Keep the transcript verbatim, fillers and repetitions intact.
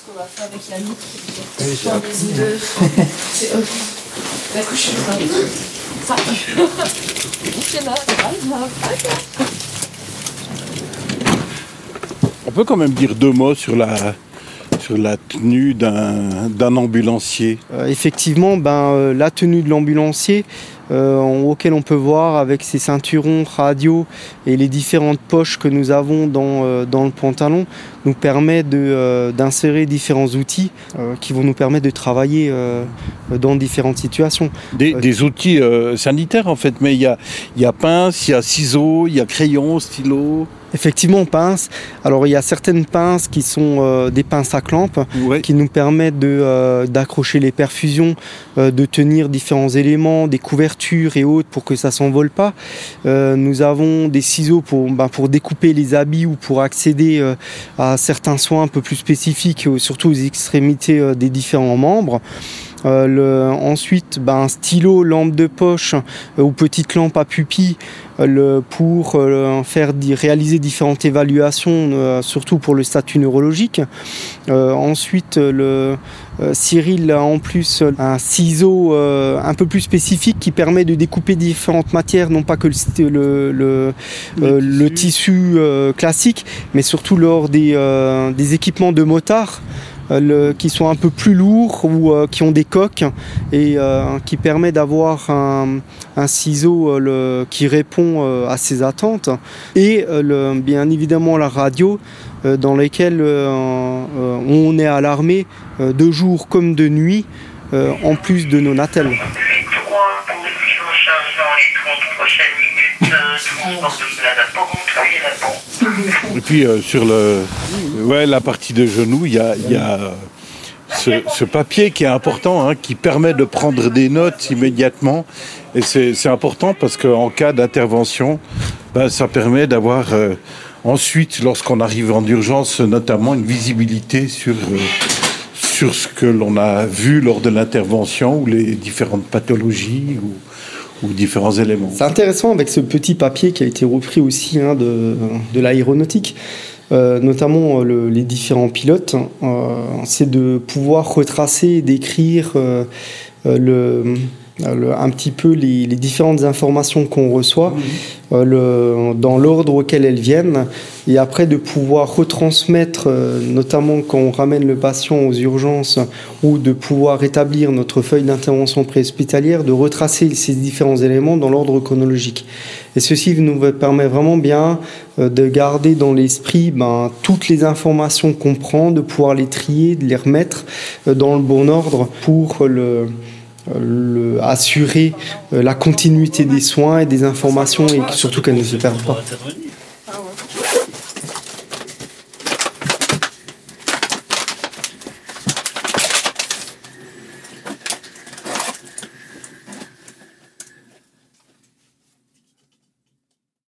qu'on va faire avec Yannick. C'est horrible. D'un coup, je suis pas avec lui. Ça. C'est là, On peut quand même dire deux mots sur la, sur la tenue d'un, d'un ambulancier. Euh, effectivement, ben, euh, la tenue de l'ambulancier, euh, auquel on peut voir avec ses ceinturons radio et les différentes poches que nous avons dans, euh, dans le pantalon, nous permet de, euh, d'insérer différents outils euh, qui vont nous permettre de travailler euh, dans différentes situations. Des, Euh, des outils euh, sanitaires en fait, mais il y a, il y a pince, il y a ciseaux, il y a crayon, stylo. Effectivement, pinces. Alors il y a certaines pinces qui sont euh, des pinces à clampe Ouais. qui nous permettent de, euh, d'accrocher les perfusions, euh, de tenir différents éléments, des couvertures et autres pour que ça s'envole pas. Euh, nous avons des ciseaux pour, ben, pour découper les habits ou pour accéder euh, à certains soins un peu plus spécifiques, euh, surtout aux extrémités euh, des différents membres. Euh, le, ensuite, ben, un stylo, lampe de poche euh, ou petite lampe à pupille euh, le, pour euh, faire di- réaliser différentes évaluations, euh, surtout pour le statut neurologique. Euh, ensuite, le, euh, Cyril a en plus un ciseau euh, un peu plus spécifique qui permet de découper différentes matières, non pas que le, st- le, le, euh, le tissu euh, classique, mais surtout lors des, euh, des équipements de motards. Euh, le, qui sont un peu plus lourds ou euh, qui ont des coques et euh, qui permet d'avoir un, un ciseau euh, le, qui répond euh, à ses attentes et euh, le, bien évidemment la radio euh, dans lesquelles euh, euh, on est alarmé euh, de jour comme de nuit euh, en plus de nos natels. Et puis euh, sur le, ouais, la partie de genou, il y a, il y a ce, ce papier qui est important, hein, qui permet de prendre des notes immédiatement. Et c'est, c'est important parce qu'en cas d'intervention, ben, ça permet d'avoir euh, ensuite, lorsqu'on arrive en urgence, notamment une visibilité sur, euh, sur ce que l'on a vu lors de l'intervention ou les différentes pathologies ou, ou différents éléments. C'est intéressant avec ce petit papier qui a été repris aussi hein, de, de l'aéronautique, euh, notamment euh, le, les différents pilotes, euh, c'est de pouvoir retracer et décrire euh, euh, le... Le, un petit peu les, les différentes informations qu'on reçoit mmh. euh, le, dans l'ordre auquel elles viennent et après de pouvoir retransmettre euh, notamment quand on ramène le patient aux urgences ou de pouvoir établir notre feuille d'intervention préhospitalière, de retracer ces différents éléments dans l'ordre chronologique. Et ceci nous permet vraiment bien euh, de garder dans l'esprit ben, toutes les informations qu'on prend, de pouvoir les trier, de les remettre euh, dans le bon ordre pour le Le, assurer euh, la continuité des soins et des informations et surtout qu'elles ne se perdent pas.